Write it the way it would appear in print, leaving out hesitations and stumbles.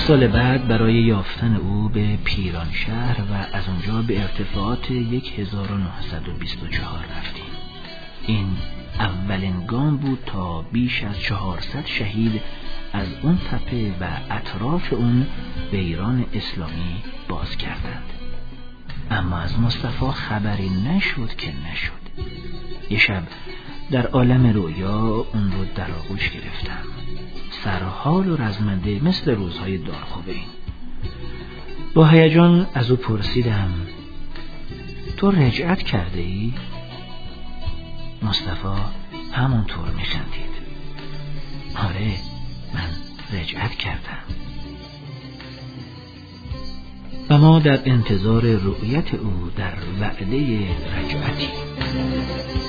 سال بعد برای یافتن او به پیرانشهر و از اونجا به ارتفاعات 1924 رفتیم. این اولین گام بود تا بیش از 400 شهید از اون تپه و اطراف اون به ایران اسلامی باز کردند. اما از مصطفی خبری نشد که نشد. یه شب در عالم رویا اون رو در آغوش گرفتم، سرحال و رزمنده مثل روزهای دارخوبین. با هیجان از او پرسیدم: تو رجعت کرده ای؟ مصطفی همونطور میخندید. آره، من رجعت کردم. و ما در انتظار رؤیت او در وعده رجعتی.